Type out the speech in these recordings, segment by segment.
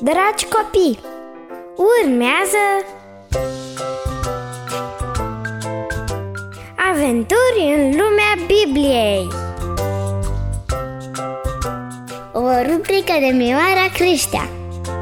Dragi copii, urmează Aventuri în lumea Bibliei, o rubrică de Mioara Creștea.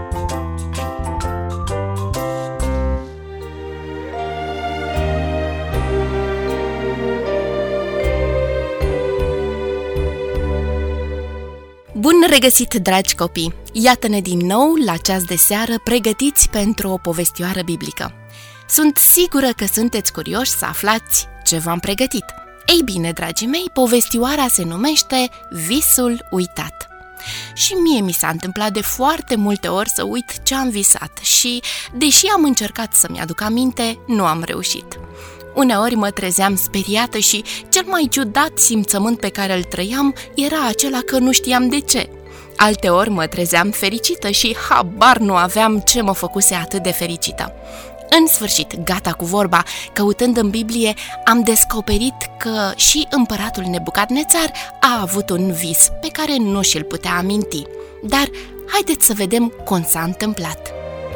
Bun regăsit, dragi copii! Iată-ne din nou la ceas de seară, pregătiți pentru o povestioară biblică. Sunt sigură că sunteți curioși să aflați ce v-am pregătit. Ei bine, dragii mei, povestioara se numește Visul uitat. Și mie mi s-a întâmplat de foarte multe ori să uit ce am visat și, deși am încercat să-mi aduc aminte, nu am reușit. Uneori mă trezeam speriată și cel mai ciudat simțământ pe care îl trăiam era acela că nu știam de ce. Alteori mă trezeam fericită și habar nu aveam ce mă făcuse atât de fericită. În sfârșit, gata cu vorba, căutând în Biblie, am descoperit că și împăratul Nebucadnețar a avut un vis pe care nu și-l putea aminti. Dar haideți să vedem cum s-a întâmplat.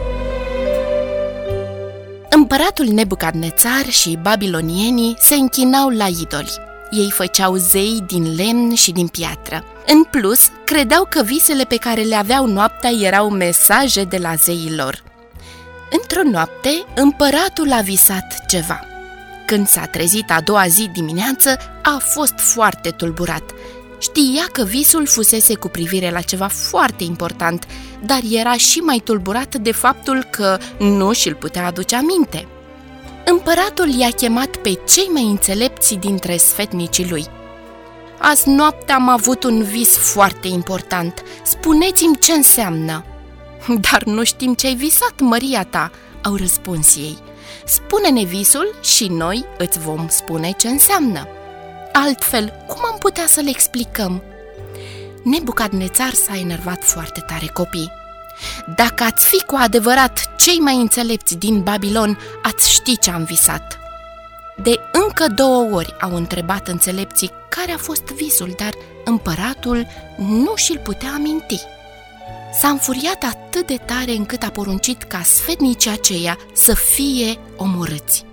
Împăratul Nebucadnețar și babilonienii se închinau la idoli. Ei făceau zei din lemn și din piatră. În plus, credeau că visele pe care le aveau noaptea erau mesaje de la zeii lor. Într-o noapte, împăratul a visat ceva. Când s-a trezit a doua zi dimineață, a fost foarte tulburat. Știa că visul fusese cu privire la ceva foarte important, dar era și mai tulburat de faptul că nu și-l putea aduce aminte. Împăratul i-a chemat pe cei mai înțelepți dintre sfetnicii lui. Azi noapte am avut un vis foarte important. Spuneți-mi ce înseamnă. Dar nu știm ce ai visat, măria ta, au răspuns ei. Spune-ne visul și noi îți vom spune ce înseamnă. Altfel, cum am putea să le explicăm? Nebucadnețar s-a enervat foarte tare, copii. Dacă ați fi cu adevărat cei mai înțelepți din Babilon, ați ști ce am visat. De încă 2 ori au întrebat înțelepții care a fost visul, dar împăratul nu și-l putea aminti. S-a înfuriat atât de tare încât a poruncit ca sfetnicii aceia să fie omorâți.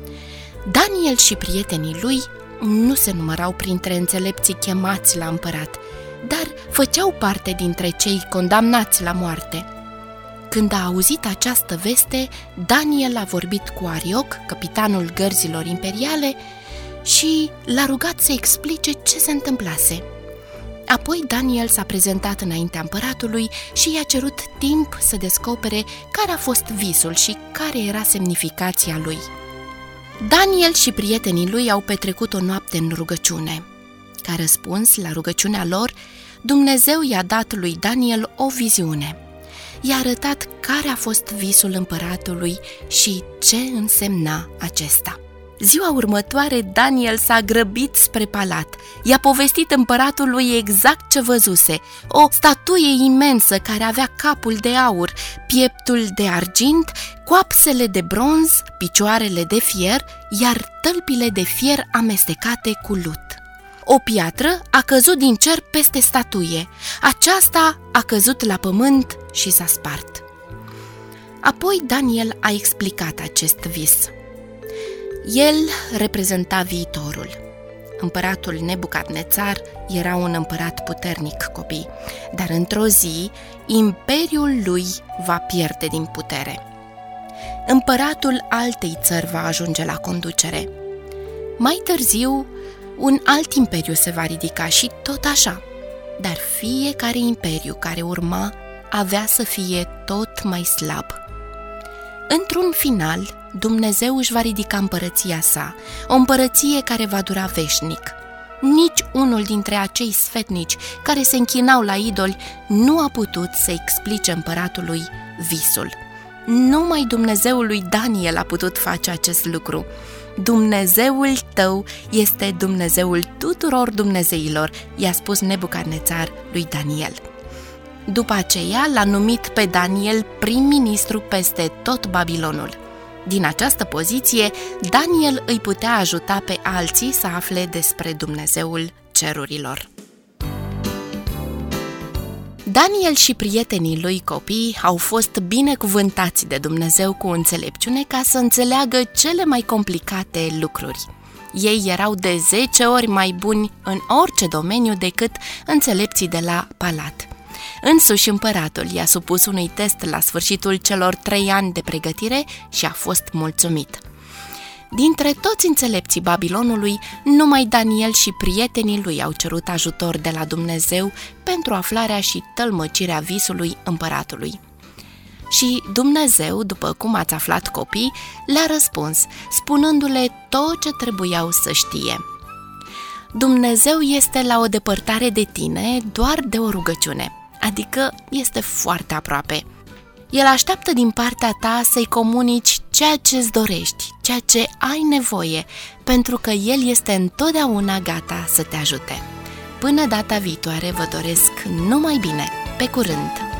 Daniel și prietenii lui nu se numărau printre înțelepții chemați la împărat, dar făceau parte dintre cei condamnați la moarte. Când a auzit această veste, Daniel a vorbit cu Arioc, capitanul gărzilor imperiale, și l-a rugat să explice ce se întâmplase. Apoi Daniel s-a prezentat înaintea împăratului și i-a cerut timp să descopere care a fost visul și care era semnificația lui. Daniel și prietenii lui au petrecut o noapte în rugăciune. Ca răspuns la rugăciunea lor, Dumnezeu i-a dat lui Daniel o viziune. I-a arătat care a fost visul împăratului și ce însemna acesta. Ziua următoare, Daniel s-a grăbit spre palat. I-a povestit împăratului exact ce văzuse: o statuie imensă care avea capul de aur, pieptul de argint, coapsele de bronz, picioarele de fier, iar tălpile de fier amestecate cu lut. O piatră a căzut din cer peste statuie. Aceasta a căzut la pământ și s-a spart. Apoi Daniel a explicat acest vis. El reprezenta viitorul. Împăratul Nebucadnețar era un împărat puternic, copii, dar într-o zi imperiul lui va pierde din putere. Împăratul altei țări va ajunge la conducere. Mai târziu, un alt imperiu se va ridica și tot așa, dar fiecare imperiu care urma avea să fie tot mai slab. Într-un final, Dumnezeu își va ridica împărăția sa, o împărăție care va dura veșnic. Nici unul dintre acei sfetnici care se închinau la idoli nu a putut să explice împăratului visul. Numai Dumnezeul lui Daniel a putut face acest lucru. Dumnezeul tău este Dumnezeul tuturor dumnezeilor, i-a spus Nebucadnețar lui Daniel. După aceea l-a numit pe Daniel prim-ministru peste tot Babilonul. Din această poziție, Daniel îi putea ajuta pe alții să afle despre Dumnezeul cerurilor. Daniel și prietenii lui copii au fost binecuvântați de Dumnezeu cu înțelepciune ca să înțeleagă cele mai complicate lucruri. Ei erau de 10 ori mai buni în orice domeniu decât înțelepții de la palat. Însuși împăratul i-a supus unui test la sfârșitul celor 3 ani de pregătire și a fost mulțumit. Dintre toți înțelepții Babilonului, numai Daniel și prietenii lui au cerut ajutor de la Dumnezeu pentru aflarea și tălmăcirea visului împăratului. Și Dumnezeu, după cum ați aflat copii, le-a răspuns, spunându-le tot ce trebuiau să știe. Dumnezeu este la o depărtare de tine doar de o rugăciune, adică este foarte aproape. El așteaptă din partea ta să-i comunici ceea ce-ți dorești, ceea ce ai nevoie, pentru că El este întotdeauna gata să te ajute. Până data viitoare vă doresc numai bine. Pe curând!